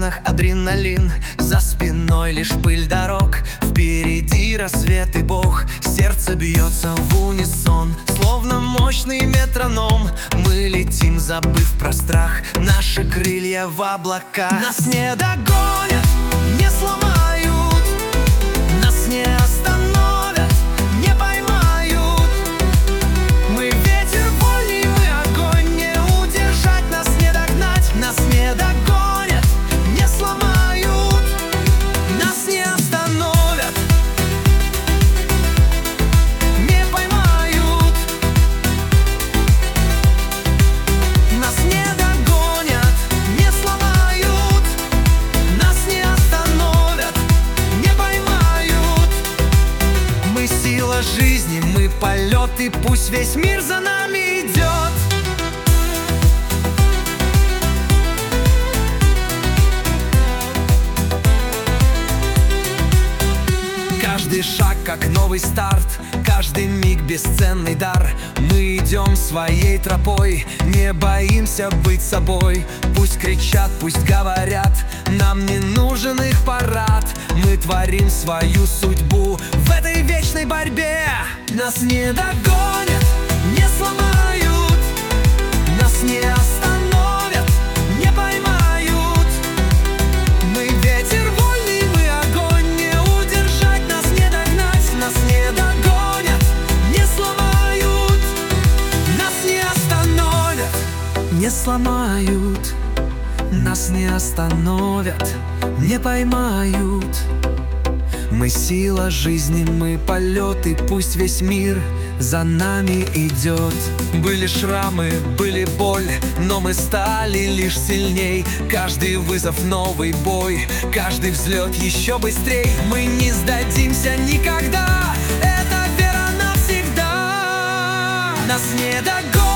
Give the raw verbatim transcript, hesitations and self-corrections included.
венах адреналин, за спиной лишь пыль дорог. Впереди рассвет и Бог, сердце бьется в унисон, словно мощный метроном. Мы летим, забыв про страх, наши крылья в облака. Нас не догонят, не сломают, нас не остановят, не поймают. Мы ветер вольный, мы огонь, не удержать, нас не догнать. Нас не догонят, не сломают, нас не остановят, не поймают. Нас не догонят, не сломают, нас не остановят, не поймают. Мы сила жизни, мы полет, и пусть весь мир за нами идет. Каждый шаг как новый старт, каждый миг бесценный дар. Мы идем своей тропой, не боимся быть собой. Пусть кричат, пусть говорят, нам не нужен их парад. Мы творим свою судьбу в этой вечной борьбе. Нас не догонят, не сломают, нас не остановят, не поймают. Мы ветер вольный, мы огонь, не удержать, нас не догнать. Нас не догонят, не сломают, нас не остановят, не сломают. Нас не остановят, не поймают. Мы сила жизни, мы полет, и пусть весь мир за нами идет. Были шрамы, были боль, но мы стали лишь сильней. Каждый вызов новый бой, каждый взлет еще быстрей. Мы не сдадимся никогда, это вера навсегда. Нас не догонят.